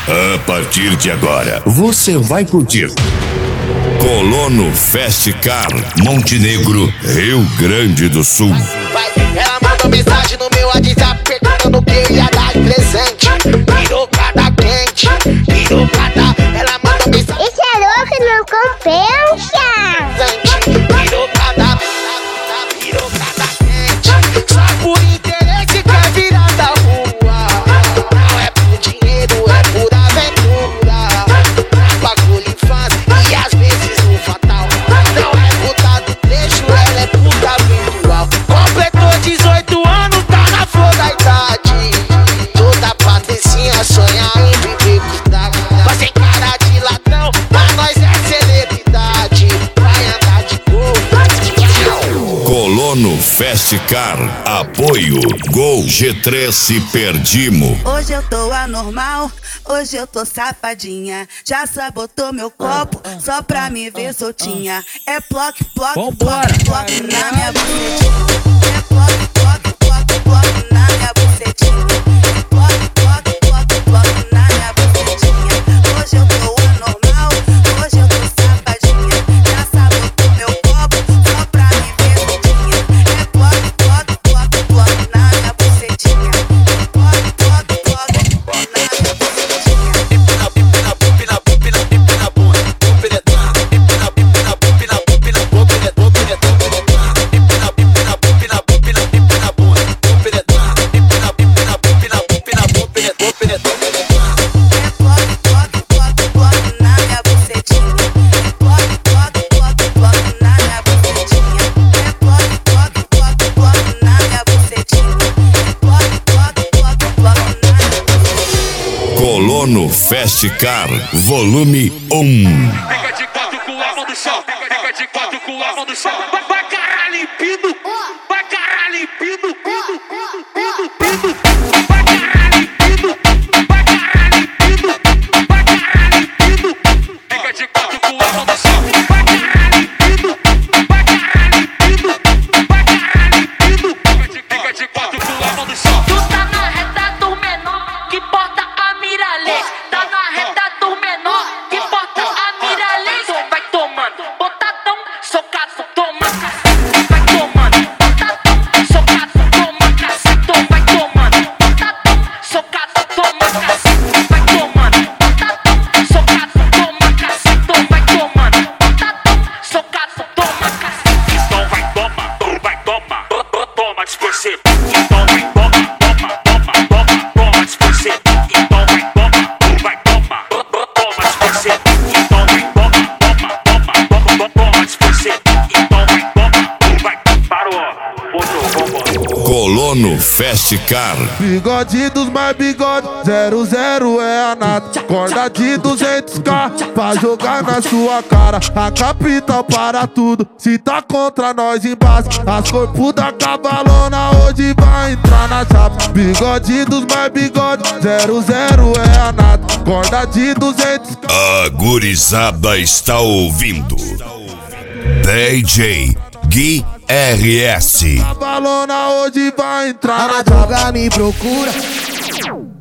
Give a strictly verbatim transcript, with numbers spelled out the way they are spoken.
A partir de agora, você vai curtir Colono Fast Car, Montenegro, Rio Grande do Sul. Ela mandou mensagem no meu WhatsApp perguntando o que eu ia dar de presente. Pirocada quente, pirocada. Ela mandou mensagem. Isso é louco, não compensa. Pirocada, pirocada quente. Só por interesse quer virar da rua. Não é por dinheiro, é por aventura. Bagulho infância e às vezes o fatal. Não é puta do trecho, ela é puta virtual. Completou dezoito anos, tá na flor da idade. Toda patricinha sonha em viver com idade. Mas sem cara de ladrão, pra nós é celebridade. Vai andar de gol. Colono Fast Car, apoio Gol G três e Perdimo. Hoje eu tô anormal, hoje eu tô safadinha. Já sabotou meu copo, só pra me ver soltinha. É ploc, ploc, ploc, ploc na minha bucetinha. É ploc, ploc, ploc, ploc na minha bucetinha. Ploc, ploc, ploc, ploc na minha bucetinha. Hoje eu tô anormal, hoje eu tô safadinha. Já sabotou meu copo, só pra me ver soltinha. É ploc, ploc, ploc, ploc na minha bucetinha. Ploc, ploc, ploc na minha bucetinha. Colono Fast Car, volume um. Fica de quatro com a mão do chão, fica de quatro com a mão do chão. Vai, vai caralho, limpinho, vai caralho, limpinho, pido, pido, pido, vai caralho, limpinho, vai caralho, limpinho, vai caralho, limpinho. Fica de quatro com a mão do chão, vai caralho, limpinho, vai caralho, limpinho, vai caralho, limpinho. Fica de quatro com a mão do chão. Tu tá na reta do menor que porta a miralete. Tá na reta do menor que porta a miralete. Então vai tomando, botadão, socado, toma cacete. Vai tomando, botadão, socado, toma cacete. Então vai tomando, botadão, socado, toma cacete. Vai tomando, botadão, socado, toma cacete. Então vai tomando, botadão, socado, toma cacete. Então vai toma, vai toma, toma distorcer. Então vai toma, toma, toma, toma, toma distorcer. Então vai toma, vai toma, toma distorcer. Então vai toma, toma, toma, toma, toma distorcer. Então vai toma, vai parou, voltou, vambora. Colono Fast Car, Bigode dos mais bigode, zero zero é a nata. Corda de duzentos k pra jogar na sua cara. A capital para tudo, se tá contra nós embaixo. As corpos da cavalona hoje vai entrar na chapa. Bigode dos mais bigode, zero zero é a nata. Corda de duzentos k. a gurizada está ouvindo D J Gui R S. Cavalona hoje vai entrar A na chapa. madruga me procura.